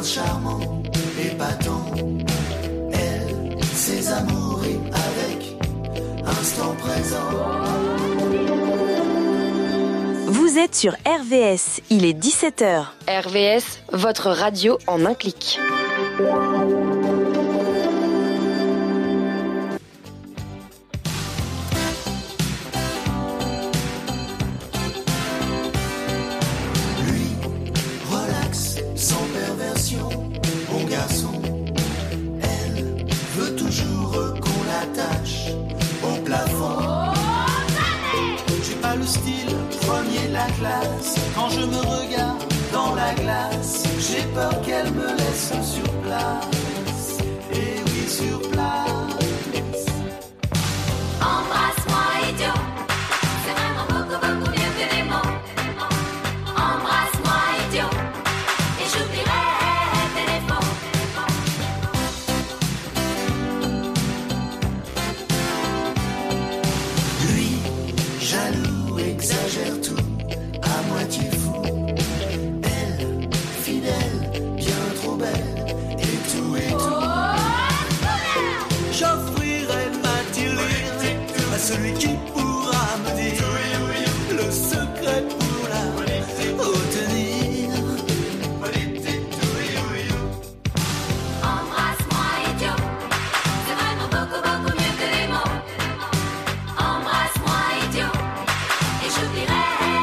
prince charmant, épatant. Elle, ses amours et avec instant présent. Vous êtes sur RVS, il est 17h. RVS, votre radio en un clic. Quand je me regarde dans la glace, j'ai peur qu'elle me laisse sur place. Et oui, sur place. Embrasse-moi, idiot. C'est vraiment beaucoup, beaucoup mieux que les mots. Embrasse-moi, idiot. Et j'oublierai tes défauts. Lui, jaloux, exagère tout. À moitié fou, elle, fidèle, bien trop belle, et tout, et tout. J'offrirai ma tirelire à celui qui pourra me dire le secret pour la retenir. Embrasse-moi, idiot. C'est vraiment beaucoup, beaucoup mieux que les mots. Embrasse-moi, idiot. Et j'oublierai.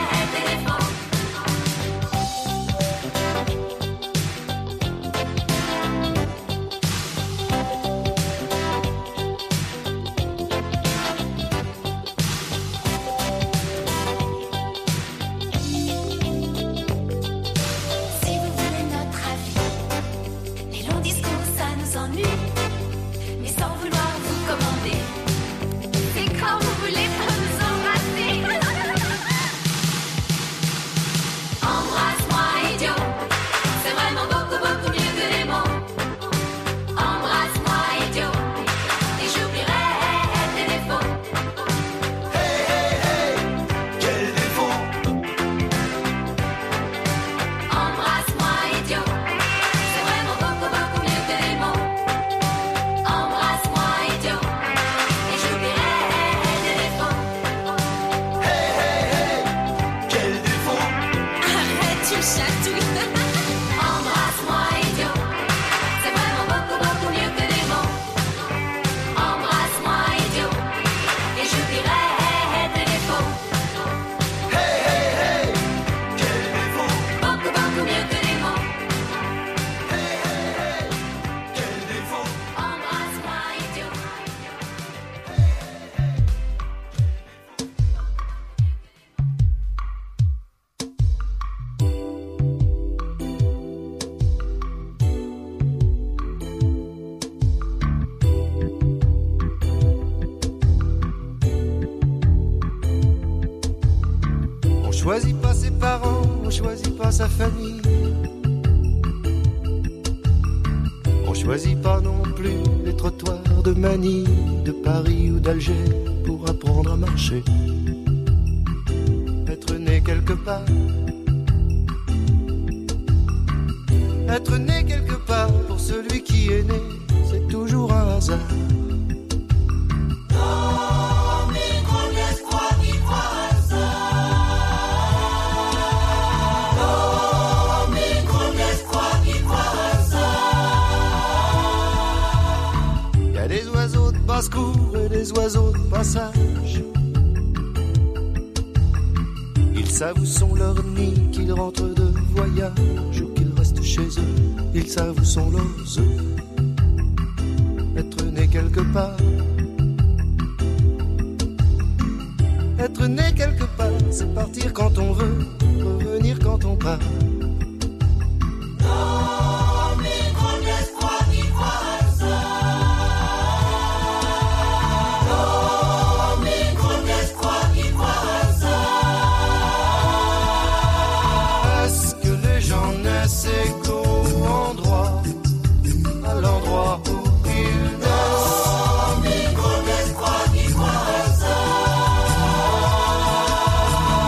On choisit pas ses parents, on choisit pas sa famille. On choisit pas non plus les trottoirs de Manille, de Paris ou d'Alger pour apprendre à marcher. Être né quelque part, être né quelque part pour celui qui est né, c'est toujours un hasard. Basse-cour et des oiseaux de passage. Ils savent où sont leurs nids, qu'ils rentrent de voyage ou qu'ils restent chez eux. Ils savent où sont leurs œufs. Être né quelque part, être né quelque part, c'est partir quand on veut, revenir quand on part.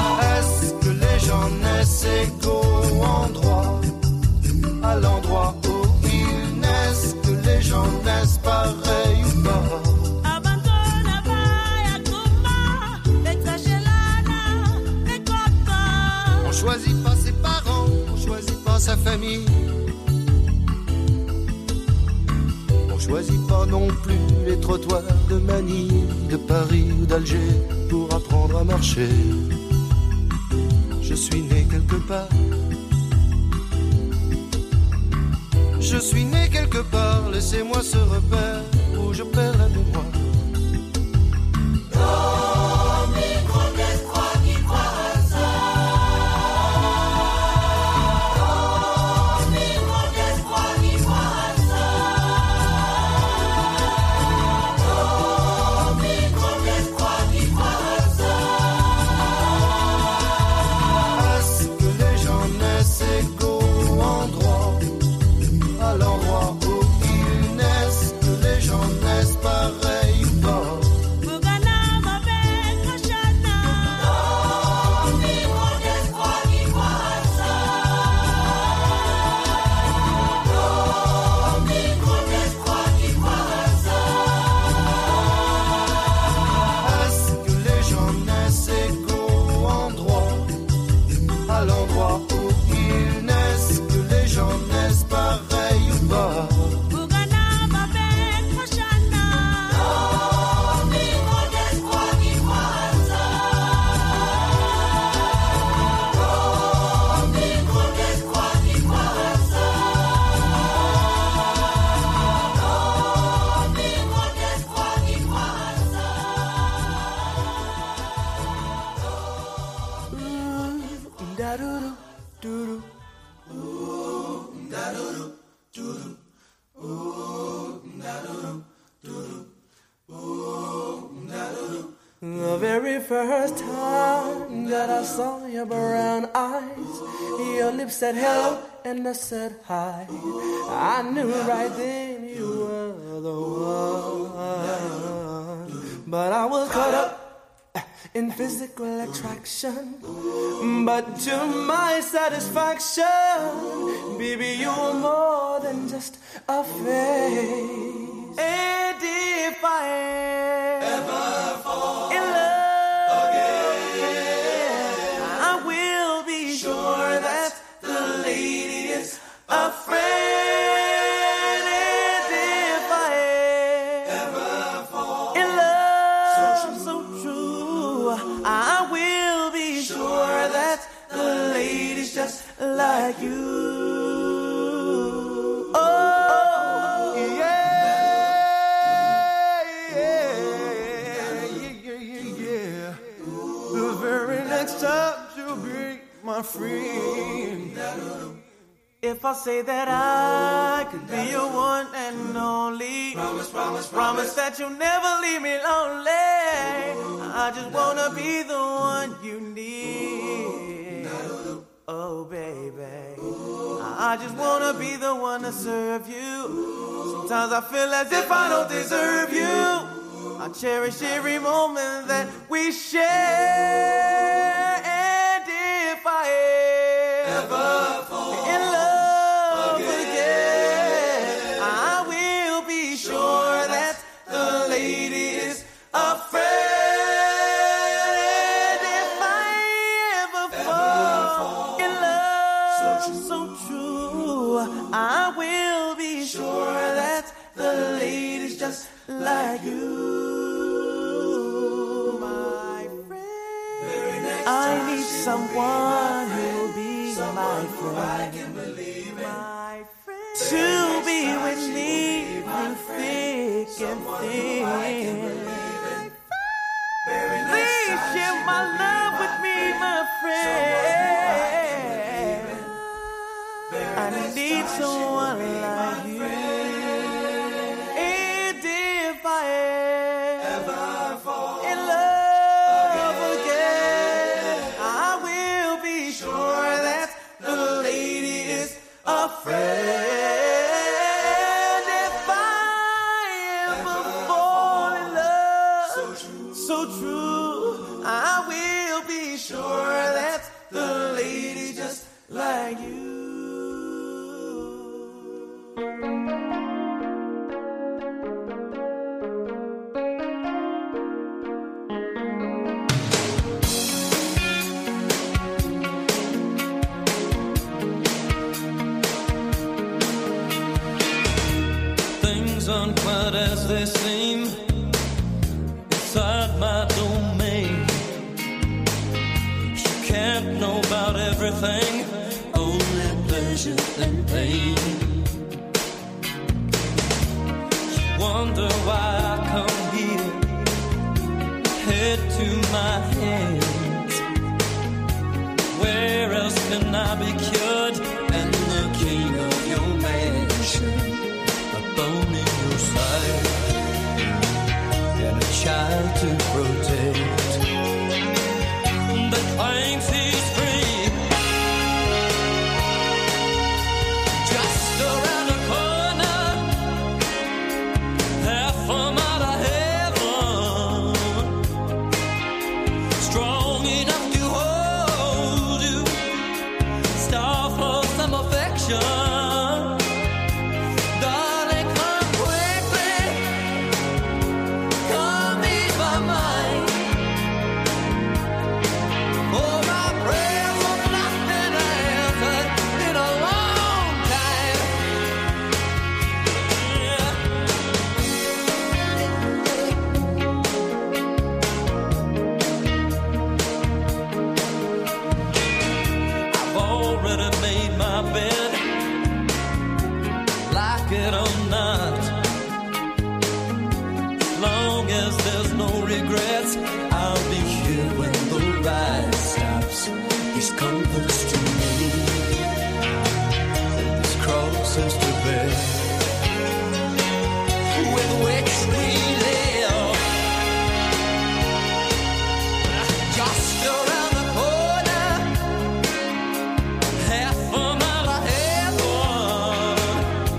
Égaux endroit, à l'endroit où On choisit pas ses parents, on choisit pas sa famille. On choisit pas non plus les trottoirs de Manille, de Paris ou d'Alger pour apprendre à marcher. Je suis né quelque part. Je suis né quelque part, laissez-moi ce repère où je perds la mémoire. The very first time that I saw your brown eyes, your lips said hello and I said hi. I knew right then you were the one. But I was caught up in physical attraction. But to my satisfaction, baby, you were more than just a face. And if I ever fall in love again, I will be sure that the lady is a friend. And if I ever fall in love so true, I will be sure that the lady's just like you. My friend, if I say that I could be your one and only, promise that you'll never leave me lonely. I just wanna be the one you need. Oh baby, I just wanna be the one to serve you. Sometimes I feel as if I don't deserve you. I cherish every moment that we share. If I ever fall in love again, I will be sure that the lady is a friend. And if I ever fall in love so true, I will be sure that the lady's just like you. I need someone who'll be my friend, my friend, to be with me through thick and thin. Please share my love with me, my friend. I need someone like you. And if I ever fall in love, a friend. If I ever fall in love so true, I will be sure that the lady just like you. aren't quite as they seem inside my domain. You can't know about everything, only pleasure and pain. You wonder why I come here, head to my hands. Where else can I be cured? And the king of your mansion, a bone in your side, and a child to protect, that claims he's free. Just around the corner, half a mile of heaven, strong enough to hold you, star for some affection. Darling, come quickly, come ease my mind. Oh, my prayers have not been answered in a long time. I've already made my bed, like it or not. As long as there's no regrets, I'll be here when the ride stops. These comforts to me, these crosses to bear, with which we live. Just around the corner, half a mile of heaven,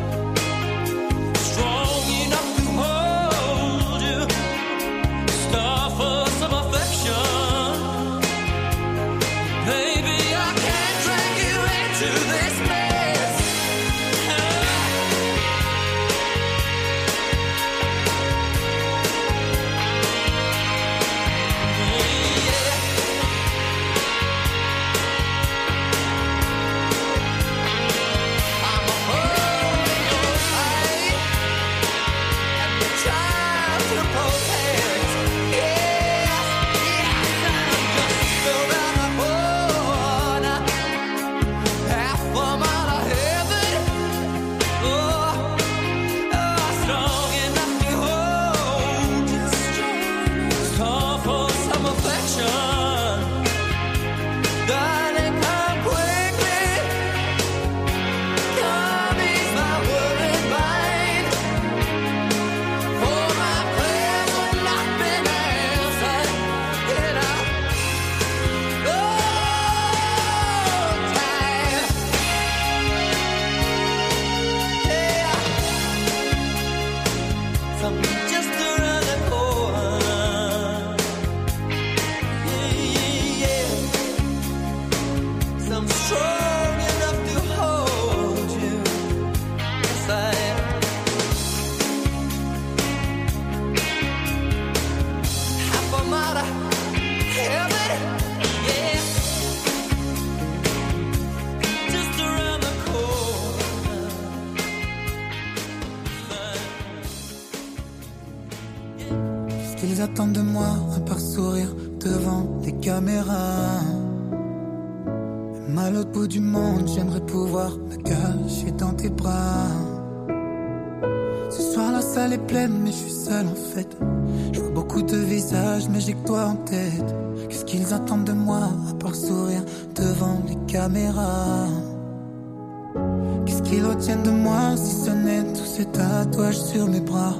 strong enough to hold you, star for some affection. Baby, I can't drag you into this mess. I'm a hole in your side, and the child to protect. Yes, I'm just around the corner, half a mile of heaven. Oh, strong enough to hold you, star for some affection. Darling, come quickly, come ease my worried mind. For my prayers have not been answered in a long time. Yeah, something just around the corner. Yeah. Some strong enough to hold you. Yes, I am. Half a mile of heaven, yeah. Just around the corner. Qu'est-ce qu'ils attendent de moi à part sourire devant les caméras? Même à l'autre bout du monde, j'aimerais pouvoir me cacher dans tes bras. Ce soir la salle est pleine mais je suis seul en fait. Je vois beaucoup de visages mais j'ai que toi en tête. Qu'est-ce qu'ils attendent de moi à part sourire devant les caméras? Qu'est-ce qu'ils retiennent de moi si ce n'est tous ces tatouages sur mes bras?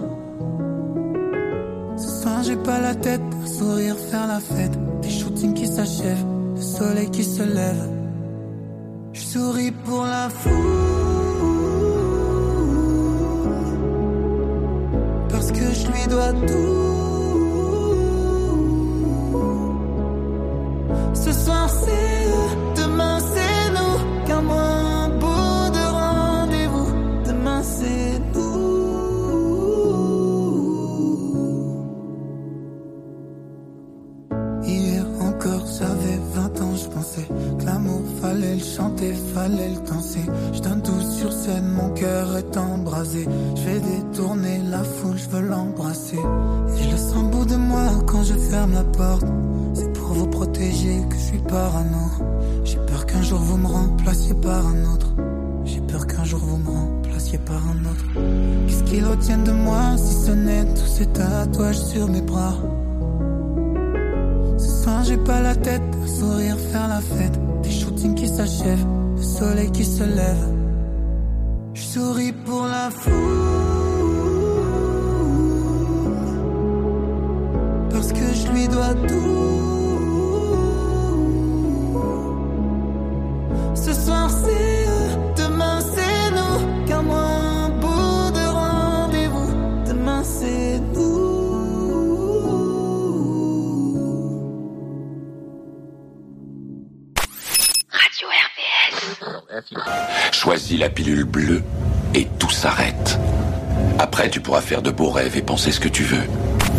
Ce soir j'ai pas la tête pour sourire, faire la fête. Des shootings qui s'achèvent, le soleil qui se lève. Je souris pour la foule, parce que je lui dois tout. Ce soir c'est eux, demain c'est nous, qu'un moins beau de rendez-vous. Demain c'est nous. Hier encore j'avais 20 ans, je pensais que l'amour fallait le chanter, fallait le danser. Je donne tout sur scène, mon cœur est embrasé. Je vais détourner la foule, je veux l'embrasser. Et je le sens au bout de moi quand je ferme la porte. C'est pour vous protéger que je suis parano. J'ai peur qu'un jour vous me remplaciez par un autre. J'ai peur qu'un jour vous me remplaciez par un autre. Qu'est-ce qu'ils retiennent de moi si ce n'est tous ces tatouages sur mes bras? Ce soir j'ai pas la tête pour sourire, faire la fête. Des shootings qui s'achèvent, le soleil qui se lève. Je souris pour la foule, parce que je lui dois tout. Ce soir c'est eux, demain c'est nous. Car moi un bout de rendez-vous. Demain c'est nous. Radio RVS. Choisis la pilule bleue et tout s'arrête. Après, tu pourras faire de beaux rêves et penser ce que tu veux.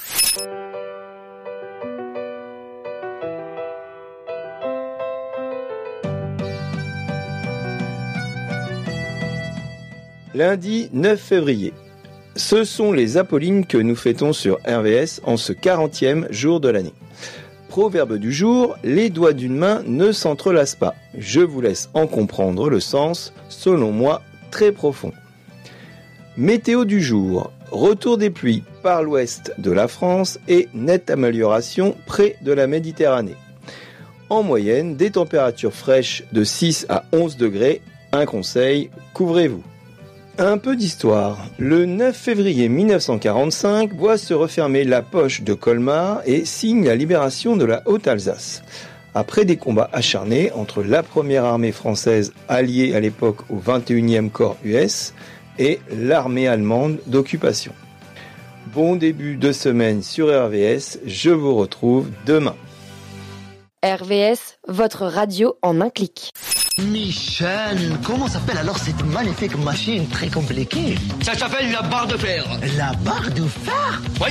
Lundi 9 février. Ce sont les Apollines que nous fêtons sur RVS en ce 40e jour de l'année. Proverbe du jour, les doigts d'une main ne s'entrelacent pas. Je vous laisse en comprendre le sens, selon moi, très profond. Météo du jour, retour des pluies par l'ouest de la France et nette amélioration près de la Méditerranée. En moyenne, des températures fraîches de 6 à 11 degrés. Un conseil, couvrez-vous. Un peu d'histoire. Le 9 février 1945 voit se refermer la poche de Colmar et signe la libération de la Haute-Alsace. Après des combats acharnés entre la première armée française alliée à l'époque au 21e corps US et l'armée allemande d'occupation. Bon début de semaine sur RVS, je vous retrouve demain. RVS, votre radio en un clic. Michel, comment s'appelle alors cette magnifique machine très compliquée? Ça s'appelle la barre de fer. La barre de fer? Oui.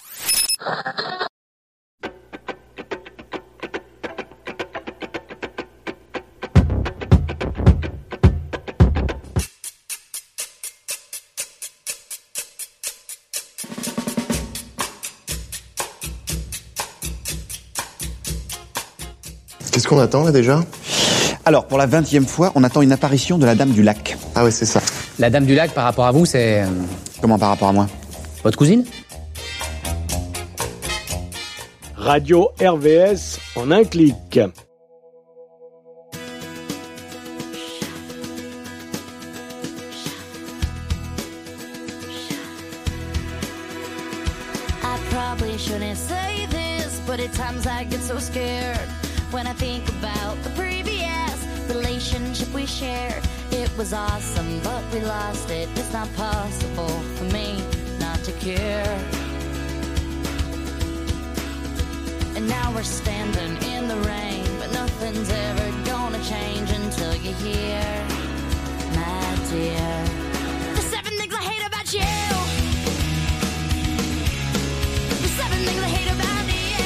Qu'est-ce qu'on attend là déjà? Alors, pour la 20e fois, on attend une apparition de la Dame du Lac. Ah ouais, c'est ça. La Dame du Lac, par rapport à vous, c'est... Comment par rapport à moi? Votre cousine? Radio RVS en un clic. I probably shouldn't say this, but at times I get so scared when I think about the previous relationship we shared. It was awesome, but we lost it. It's not possible for me not to care. And now we're standing in the rain, but nothing's ever gonna change until you're here, my dear. The 7 things I hate about you. The 7 things I hate about you.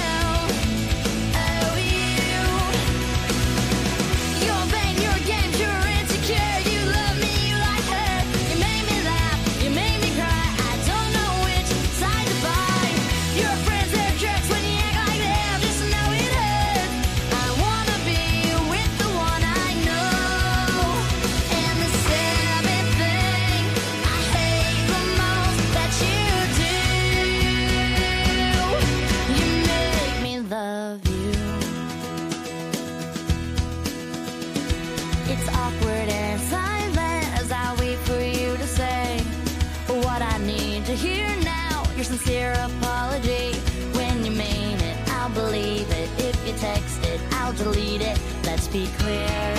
Sincere apology when you mean it. I'll believe it. If you text it, I'll delete it. Let's be clear.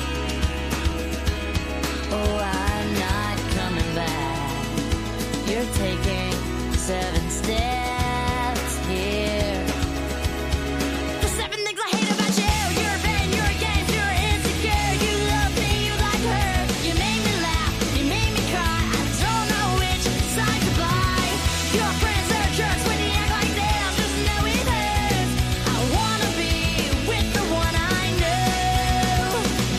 Oh, I'm not coming back. You're taking 7 steps here. The 7 things I hate about you. You're vain, you're against, you're insecure. You love me, you like her. You made me laugh, you made me cry. I don't know which side to buy. Your friends are jerks when you act like this. Just know it hurts. I wanna be with the one I know.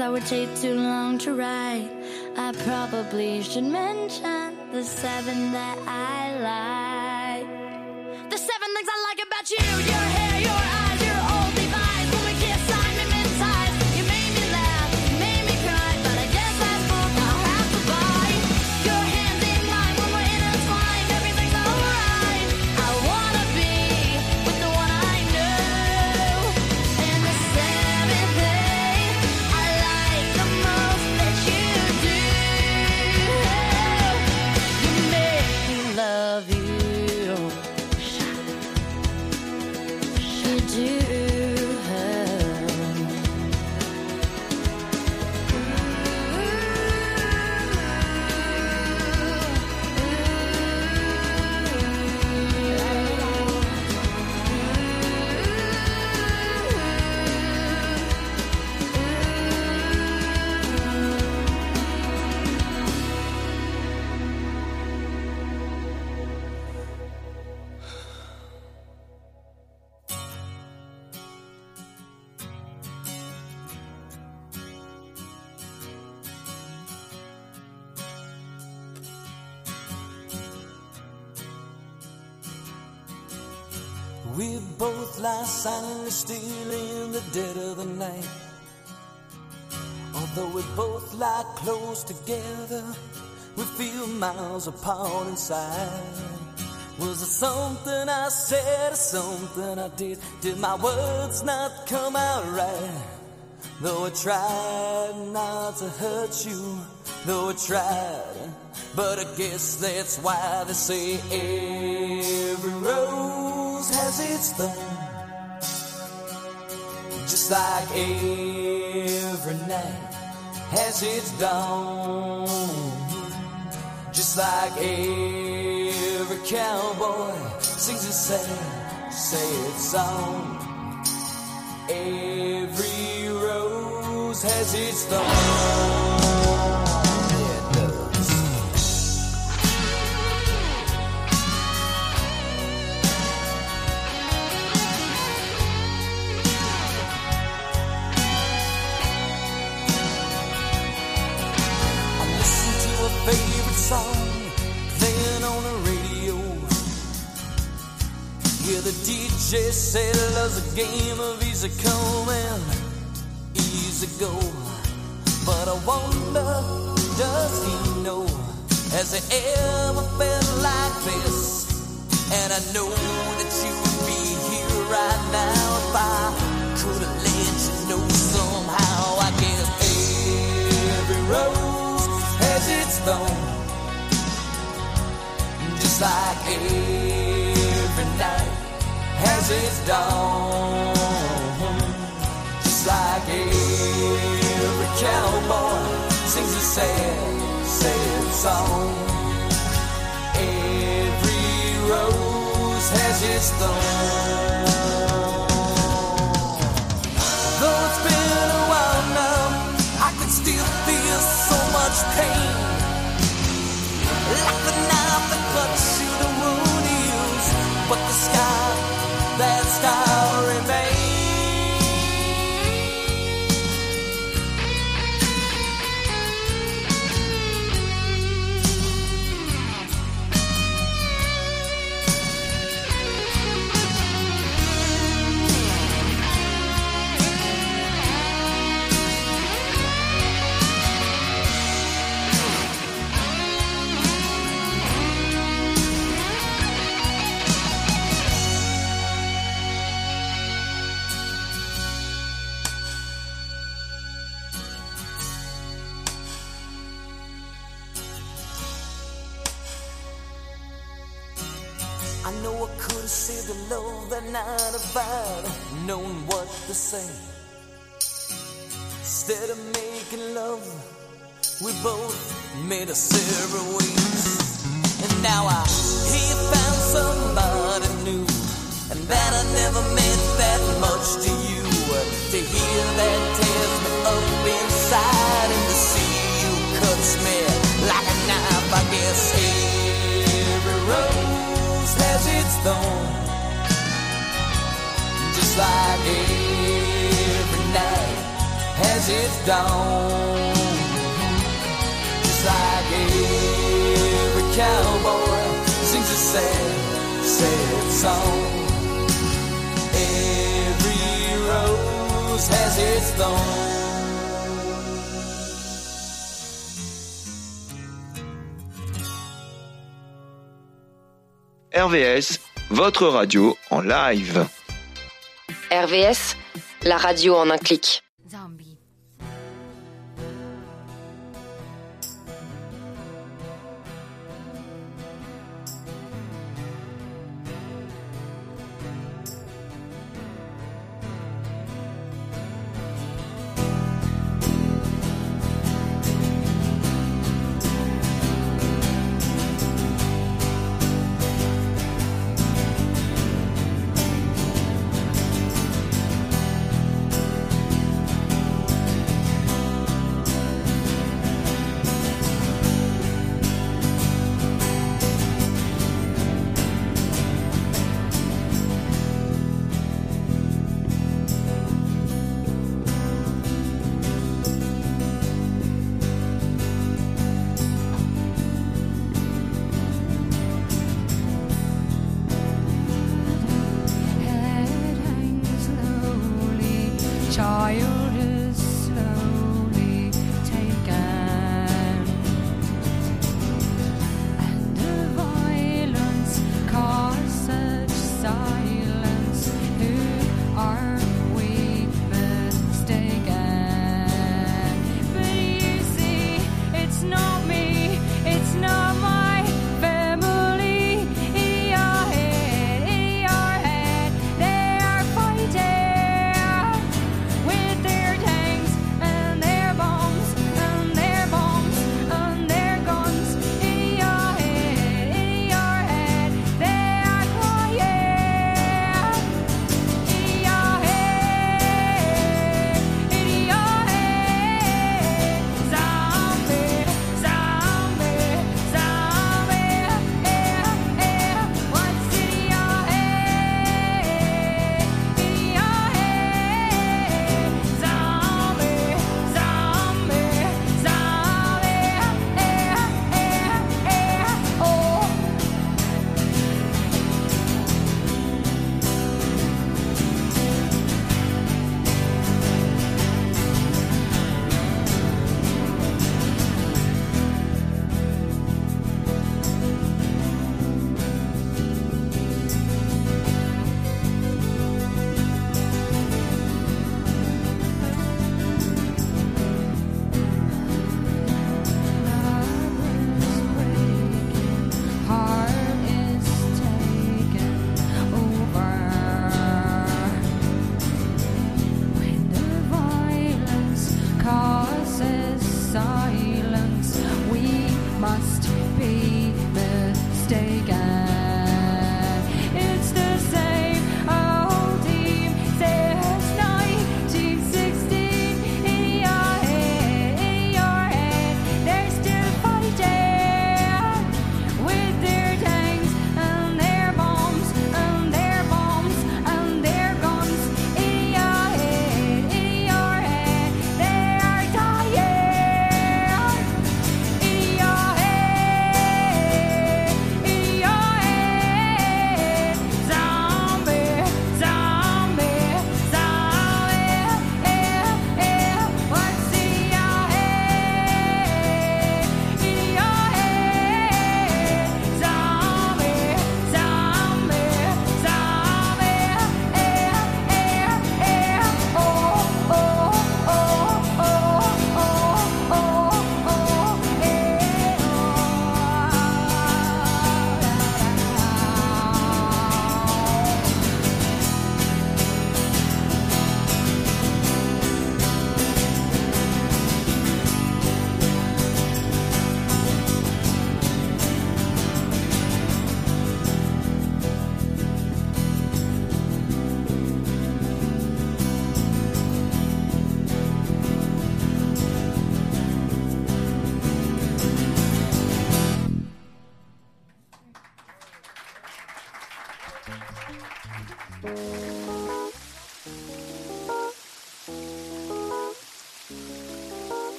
that would take too long to write. I probably should mention the 7 that I like. The 7 things I like about you: your hair, your eyes, your old device. When we kiss, I hypnotized. You made me laugh, you made me cry, but I guess that's book I'll have to buy. Your hands in mine when we're intertwined. Everything's alright. I wanna be with the one I know. And the 7th thing I like the most that you do, you make me love you. You do. We both lie silently still in the dead of the night. Although we both lie close together, we feel miles apart inside. Was it something I said or something I did? Did my words not come out right? Though I tried not to hurt you, though I tried, but I guess that's why they say every rose has its thorn. Just like every night has its dawn. Just like every cowboy sings a sad, sad song. Every rose has its thorn. Favorite song playing on the radio. Yeah, the DJ said love's a game of easy come and easy go. But I wonder, does he know? Has he ever felt like this? And I know that you would be here right now if I could have let you know somehow. I guess every rose has its thorn. Just like every night has its dawn. Just like every cowboy sings a sad, sad song. Every rose has its thorn. Though it's been a while now, I can still feel so much pain. Like the knife that cuts you, the wound heals, but the scar, that scar remains. I know I could have saved the love that night if I'd known what to say. Instead of making love, we both made us several ways. And now I hear you found somebody new, and that I never meant that much to you. To hear that tears me up inside, and to see you cuts me like a knife. I guess every rose has its thorn. Just like every night has its dawn. Just like every cowboy sings a sad, sad song. Every rose has its thorn. RVS, votre radio en live. RVS, la radio en un clic. Child is slowly taken, and the violence caused such silence. Who are we mistaken? But you see, it's not me, it's not my family. In your head, they are fighting. With their tanks and their bombs and their bombs and their guns. In your head, they are crying. In your head, zombie, zombie, zombie. What's in your head? In your head. Zombie, zombie, zombie, oh. Heart is taken over when the violence causes silence. We must be mistaken. It's the same old team since 1916. In your head, they're still fighting. With their tanks and their bombs and their bombs and their guns. In your head, they are dying.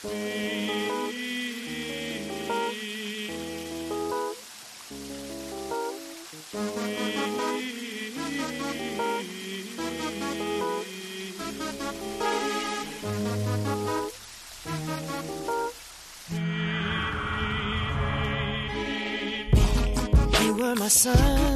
You were my sun,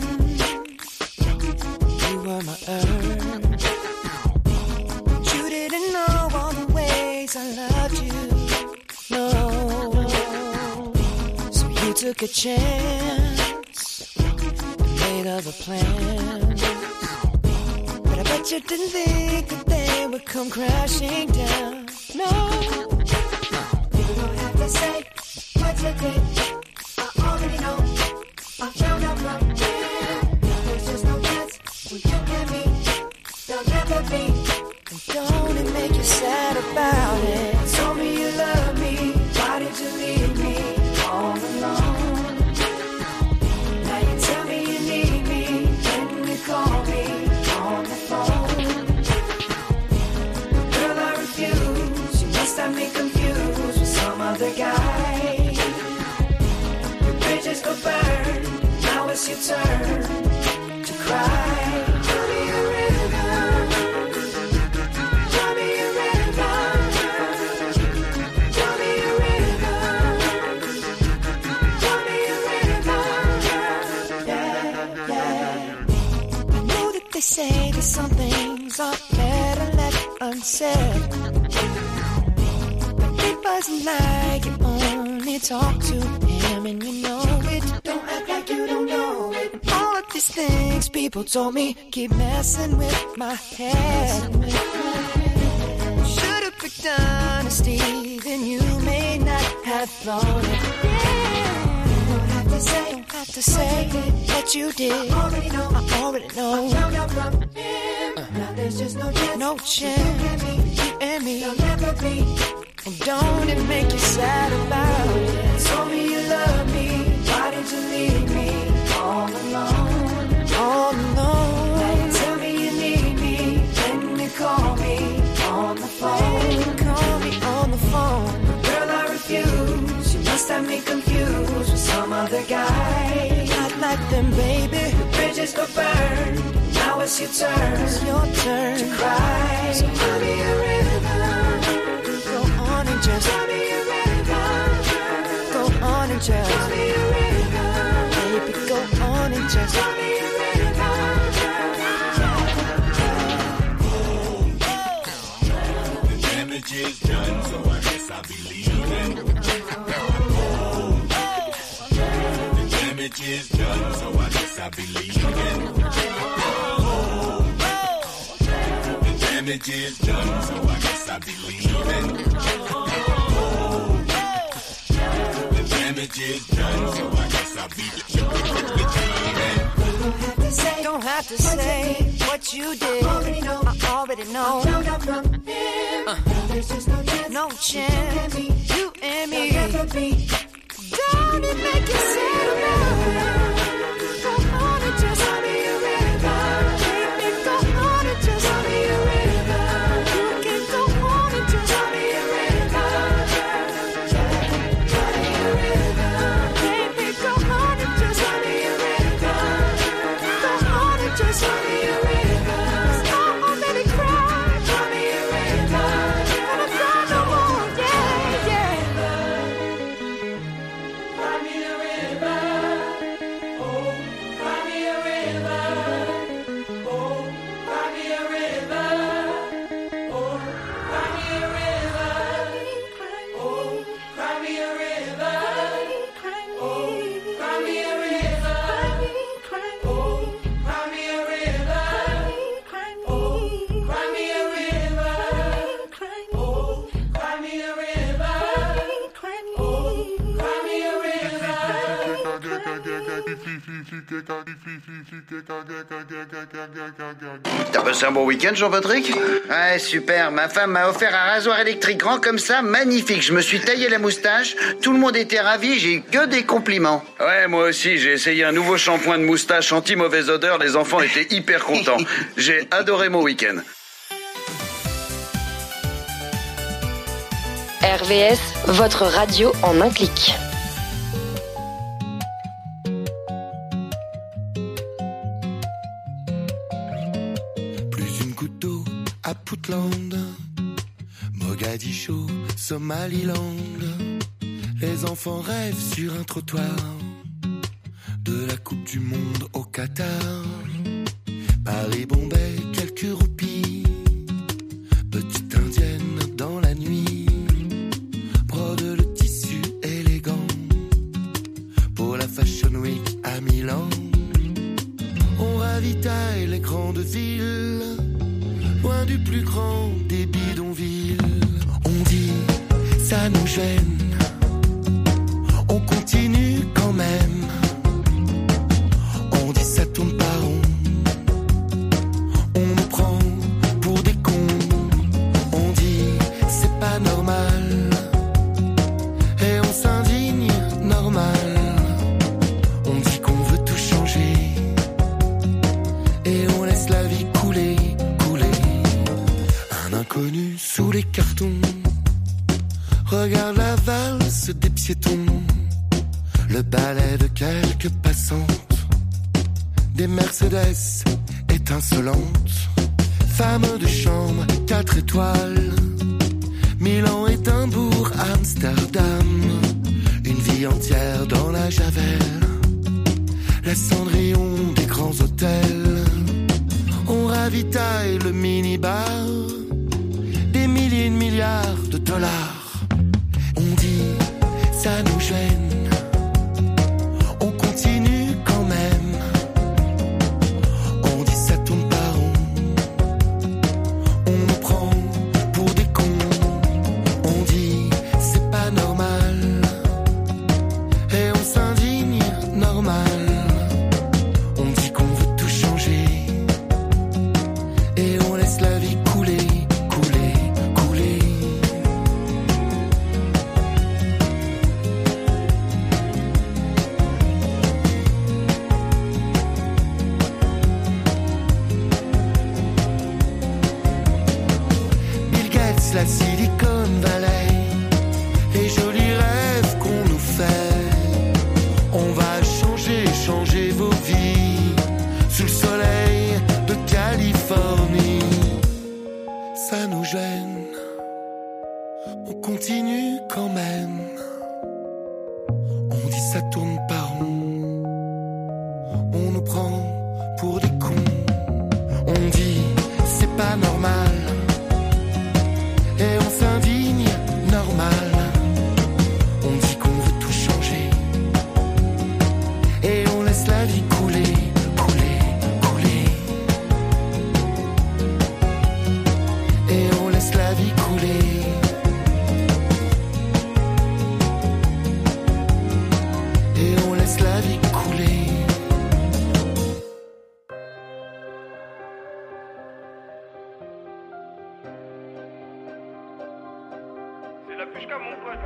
you were my earth. You didn't know all the ways I loved you, no. So you took a chance and made other plans. But I bet you didn't think that they would come crashing down, no. You don't have to say what you did, I already know. I found out from here. There's just no chance when you and me, there'll never be. And don't it make you sad about it? Told me you love me, why did you leave me all alone? Now you tell me you need me, when you call me on the phone. Girl, I refuse, you must have me confused with some other guy. Your bridges go burn, now it's your turn to cry. Tell me a river, tell me a river, tell me a river, tell me a river, yeah, yeah. I know that they say that some things are better left unsaid, but it wasn't like you only talk to him and you know it. Don't act like you don't know it. And all of these things people told me keep messing with my head. Should've picked honesty, then you may not have thought it. Don't have to say what you did. I already know. I found out from him. Now there's just no chance. You and me, there'll never be. And don't it make you sad about it? Told me you love me, why did you leave me all alone? All alone. Now you tell me you need me, when you call me on the phone. Call me on the phone. Girl, I refuse, you must have me confused with some other guy. Not like them, baby. The bridges go burn, now it's your turn. It's your turn to cry. So tell me a river, and just tell me a river. Go on and just tell me a river. Baby, go on and just tell me a river. The damage is done, so I guess I'll be leaving. The damage is done, so I guess I'll be leaving. The damage is done, so I guess I'll be leaving. The damage is done, so I guess I'll be Don't have to say what you did. I already know. There's just no chance. You and me. Don't it make you sad about it? Go on and just tell me a river. Baby, go on and just tell me a river. You can go on and just tell me a river. Tell me a river. Baby, go on and just tell me a river. Go on and just tell me a river. I already cried. Tell me a river. And I cry no more. Yeah, yeah. Cry me a river. Oh, cry me a river. Oh, cry me a river. Oh, cry me a river. Oh, cry me a river. Oh, cry me a river. Oh, cry me a river. Oh, cry me a river. Oh, cry me a river. Oh, cry me T'as passé un bon week-end, Jean-Patrick? Ouais, super. Ma femme m'a offert un rasoir électrique grand comme ça, magnifique. Je me suis taillé la moustache. Tout le monde était ravi. J'ai eu que des compliments. Ouais, moi aussi. J'ai essayé un nouveau shampoing de moustache anti-mauvaise odeur. Les enfants étaient hyper contents. J'ai adoré mon week-end. RVS, votre radio en un clic. Plus une goutte d'eau à Portland, Mogadiscio, Somaliland. Les enfants rêvent sur un trottoir de la Coupe du Monde au Qatar. Paris-Bombay, quelques roupies, petite indienne dans la nuit, brode le tissu élégant pour la Fashion Week à Milan. On ravitaille les grandes villes, loin du plus grand des bidonvilles. On dit, ça nous gêne, on continue quand même. On dit, ça tourne pas rond, on nous prend pour des cons. On dit, c'est pas normal, et on s'indigne normal. On dit qu'on veut tout changer, et on laisse la vie couler, couler. Un inconnu sous les cartons regarde la valse des piétons, le balai de quelques passantes, des Mercedes étincelantes, femmes de chambre 4 étoiles, Milan, Édimbourg, Amsterdam, une vie entière dans la Javel, la Cendrillon des grands hôtels. On ravitaille le minibar, des milliers de milliards de dollars. On dit, ça nous gêne, on continue quand même. On dit, ça tourne pas rond, on nous prend pour des cons. On dit, c'est pas normal, et on s'indigne normal. On dit qu'on veut tout changer, et on laisse la vie couler, couler, couler. Bill Gates, la Silicon Valley, les jolis rêves qu'on nous fait. On va changer, changer vos vies sous le soleil de Californie. Ça nous gêne, on continue quand même. On dit, ça tourne pas rond, on nous prend pour des cons. On dit, c'est pas normal, et on s'indigne normal. On dit qu'on veut tout changer, et on laisse la vie couler, couler, couler. Et on laisse la vie couler. Et on laisse la vie couler. C'est la pushka, mon pote.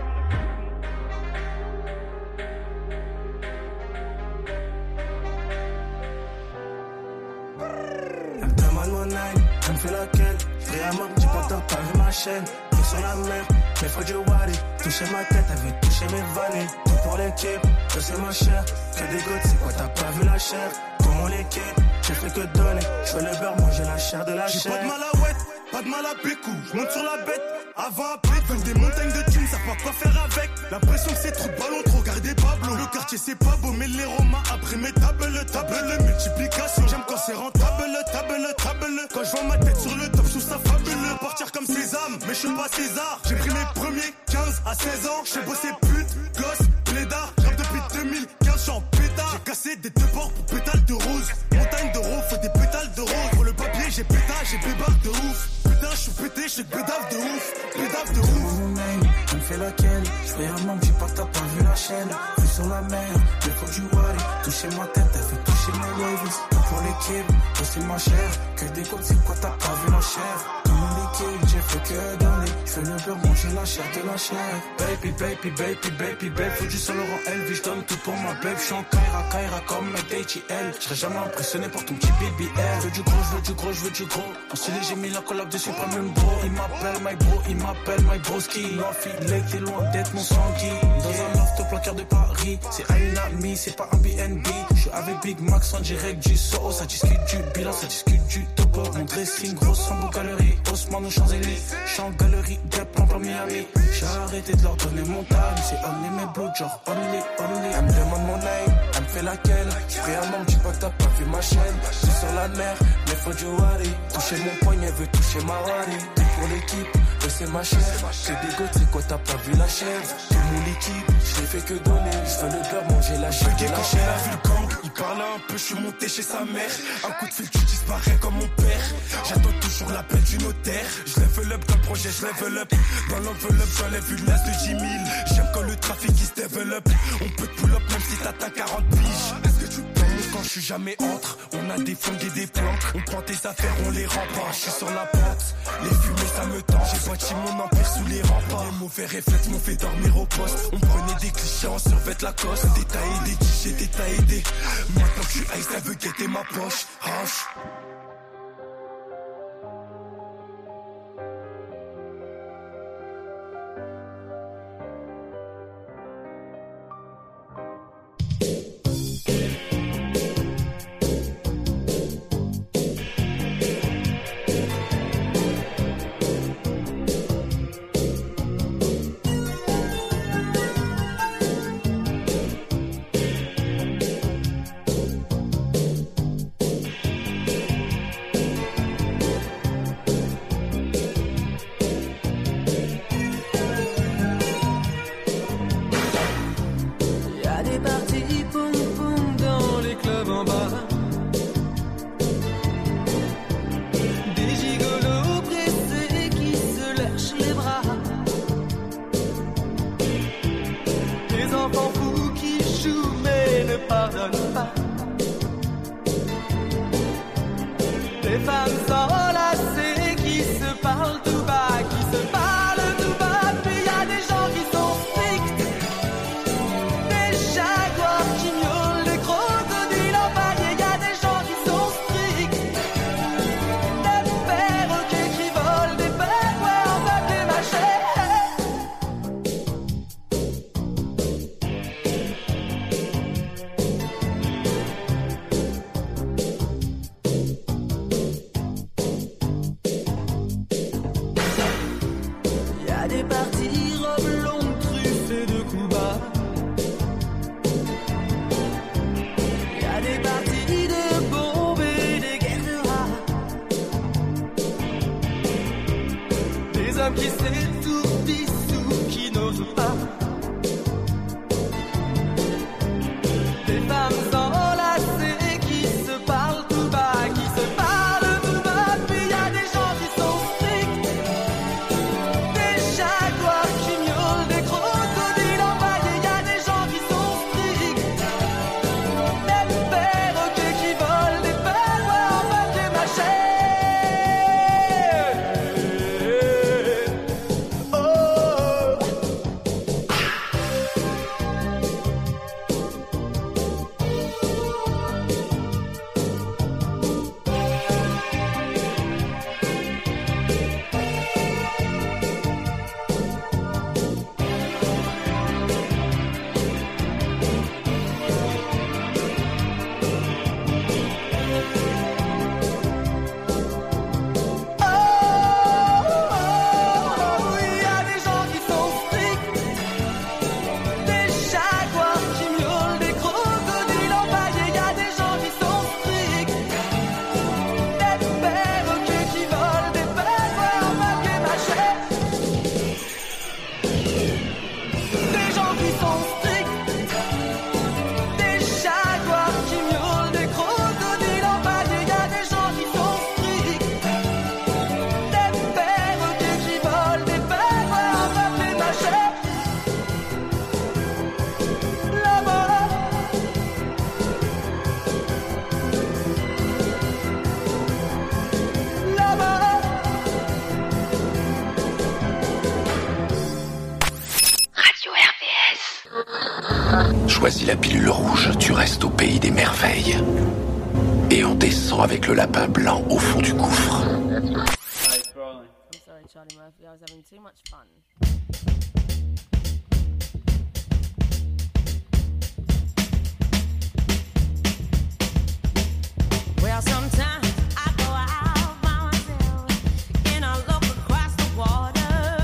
Elle me demande mon âne, elle me fait laquelle. Vraiment, j'ai pas tort, t'as vu ma chaîne. T'es sur la mer, mais faut du wari. Toucher ma tête, elle veut toucher mes vanilles. Tout pour l'équipe, que c'est ma chère. Que des gouttes, c'est quoi, t'as pas vu la chair. Pour mon équipe, j'ai fait que donner. Je veux le beurre, moi j'ai la chair de la chair. J'ai pas de mal à ouette, pas de mal à pécou. Je monte sur la bête, avant à pète. Comme des montagnes de thunes, savent pas quoi faire avec. L'impression que c'est trop de ballons, trop garder Pablo. Le quartier c'est pas beau, mais les Romains après mes tables, multiplication. J'aime quand c'est rentable, table. Quand je vois ma tête sur le top, je trouve ça fabuleux. Partir comme Sésame, mais je suis pas César. J'ai pris mes premiers 15 à 16 ans. J'ai bossé pute, gosse, plédard. J'rappe depuis 2015, j'suis en pétard. J'ai cassé des deux bords pour pétales de rose. Montagne de rose, faut des pétales de rose. Pour le papier, j'ai pétard, j'ai bébarre de ouf. Putain, j'suis pété, j'suis bédave de ouf. Bédave de ouf. Mon name, elle me fait laquelle. J'fais un manque, j'ai pas t'as pas vu la chaîne. Vu sur la mer, mais faut du wari. Toucher ma tête, elle fait toucher mes waves. Pour l'équipe, c'est ma chair. Que des côtes, c'est quoi t'as pas vu la chair. Comme mon liquide, j'ai fait que donner. Je fais le beurre, manger la chair de la chair. Baby, baby, baby, baby, baby. Faut du Saint Laurent Elvis, je donne tout pour ma babe. J'suis en Kaira, Kaira comme ma DHL. J'serai jamais impressionné par ton petit BBL. Je veux du gros, je veux du gros, je veux du gros. En stylé, j'ai mis la collab dessus, pas même bro. Il m'appelle my bro, il m'appelle my broski. L'enfilé, t'es loin d'être mon sanguin. Dans un loft au placard de Paris. C'est à une amie, c'est pas un BNB. J'suis avec Big Max en direct du Soho. Ça discute du bilan, ça discute du topo. Mon dressing, grosse en beau galerie. Haussmann aux Champs-Élysées. J'suis en galerie, Gap en Miami. J'ai arrêté de leur donner mon time. C'est only mes blood, genre only. Elle me demande mon name, elle me fait laquelle. Réellement, dis pas que t'as pas vu ma chaîne. J'suis sur la mer, mais faut du wari. Toucher mon poignet, veut toucher ma wari. T'es pour l'équipe, c'est ma chère. C'est des gouttes, c'est quoi, t'as pas vu la chèvre. Tout mon liquide, j'l'ai fait que donner. J'veux le beurre, manger la chair. Quand j'ai la vu le gang, il parlait un peu, j'suis monté chez sa mère. Un coup de fil, tu disparais comme mon père. J'attends toujours l'appel du notaire. J'level up dans le projet, j'level up. Dans l'enveloppe, j'enlève une as de 10 000. J'aime quand le trafic il se développe. On peut te pull up même si t'as 40 piges. Est-ce que tu penses quand j'suis jamais entre? On a des flingues et des planques. On prend tes affaires, on les rend pas. J'suis sur la pente, les fumées ça me tend. J'ai bâti mon empire sous les remparts. Les mauvais réflexes m'ont fait dormir au poste. On prenait des clichés, on survêt la cosse. Détaillé des clichés, détaillé des. Maintenant que j'suis ice, elle veut guetter ma poche. Hanche. Choisis la pilule rouge, tu restes au pays des merveilles. Et on descend avec le lapin blanc au fond du gouffre. I'm sorry, Charlie Murphy. I was having too much fun. Well, sometimes I go out by myself and I look across the water,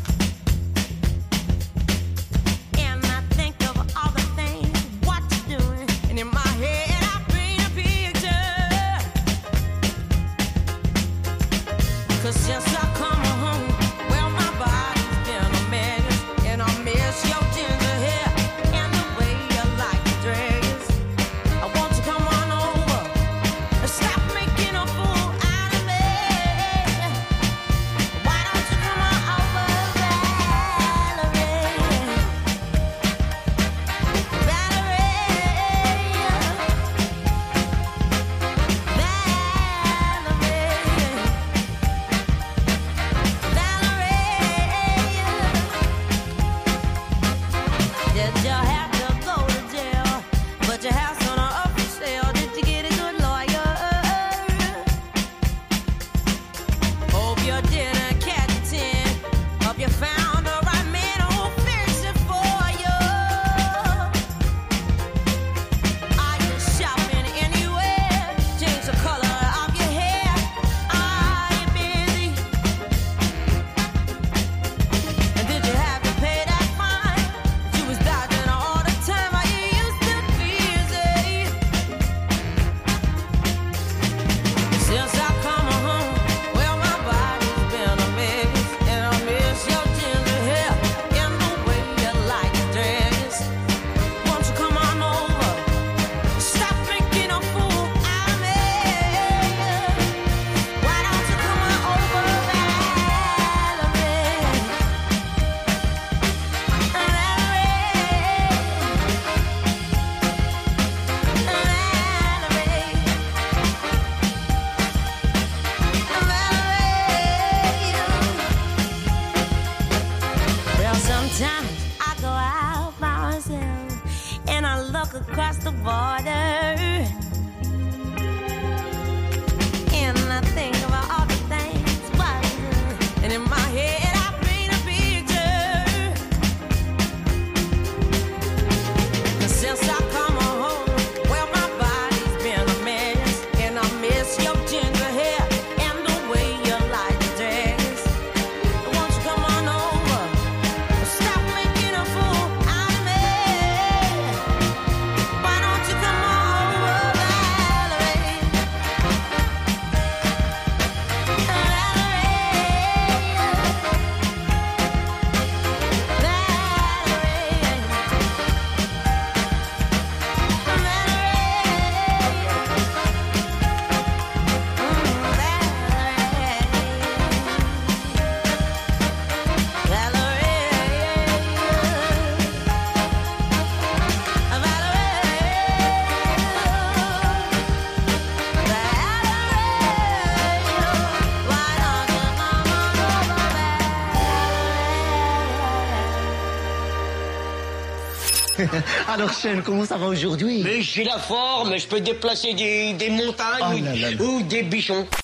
and I think of all the things what you're doing, and in my head I paint a picture. 'Cause since I come home, well, my body's been a mess, and I miss your ginger hair and the way you like to dress. I want you to come on over and stop making a fool out of me. Why don't you come on over, Valerie? Did you have to go to jail? But your house on up for sale. Did you get a good lawyer? Hope you didn't catch a 10. Hope you found the right man who'll fix it for you. Are you shopping anywhere? Change the color of your hair. Are you busy? And did you have to pay that fine? You was dodging all the time. Are you used to busy? Since I come home, well, my body's been a mess, and I miss your ginger hair and the way you like to dress. Won't you come on over? Stop making a fool out of me. Why don't you come on over, Valerie? Well, sometimes I go out by myself and I look across the border, and I think about all the things what I do. And in my head I paint a picture. 'Cause since I come home, well, my body's been a mess, and I miss your ginger hair and the way you like to dress. Won't you come on over? Stop making a fool out of me. Why don't you come on over, Valerie? Alors, Sean, comment ça va aujourd'hui? Mais j'ai la forme, je peux déplacer des montagnes Oh là là là. ou des bichons.